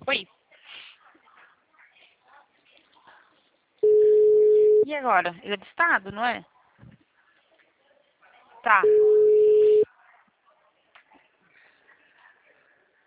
Oi. E agora? Ele é do estado, não é? Tá.